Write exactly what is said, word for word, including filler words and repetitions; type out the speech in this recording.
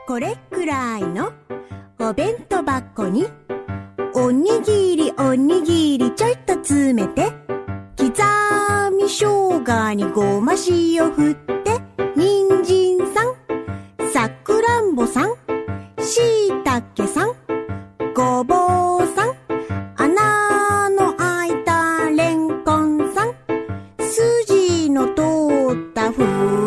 これくらいのお弁当箱におにぎりおにぎりちょいと詰めて、刻み生姜にごま塩振って、人参さん、さくらんぼさん、しいたけさん、ごぼうさん、穴の開いたレンコンさん、筋の通ったふ